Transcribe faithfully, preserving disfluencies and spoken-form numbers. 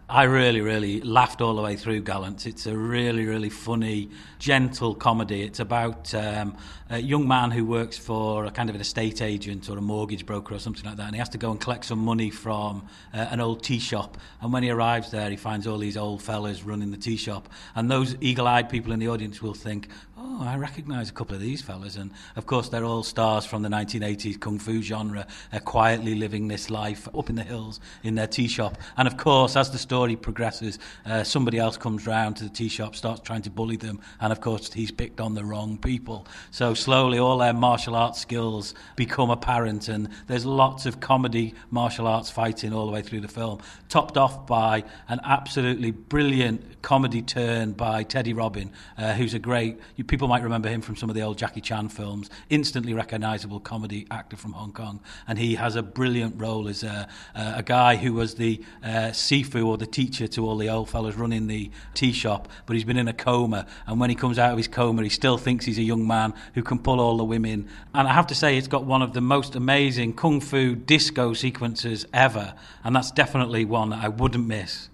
I really, really laughed all the way through Gallant. It's a really, really funny, gentle comedy. It's about um, a young man who works for a kind of an estate agent or a mortgage broker or something like that, and he has to go and collect some money from uh, an old tea shop. And when he arrives there, he finds all these old fellas running the tea shop. And those eagle-eyed people in the audience will think, oh, I recognise a couple of these fellas. And, of course, they're all stars from the nineteen eighties kung fu genre, uh, quietly living this life up in the hills in their tea shop. And, of course, as the story progresses, uh, somebody else comes round to the tea shop, starts trying to bully them, and, of course, he's picked on the wrong people. So slowly all their martial arts skills become apparent, and there's lots of comedy martial arts fighting all the way through the film, topped off by an absolutely brilliant comedy turn by Teddy Robin, uh, who's a great... You, people might remember him from some of the old Jackie Chan films, instantly recognisable comedy actor from Hong Kong, and he has a brilliant role as a, a guy who was the uh, Sifu or the teacher to all the old fellas running the tea shop, but he's been in a coma, and when he comes out of his coma he still thinks he's a young man who can pull all the women. And I have to say, it's got one of the most amazing kung fu disco sequences ever, and that's definitely one that I wouldn't miss.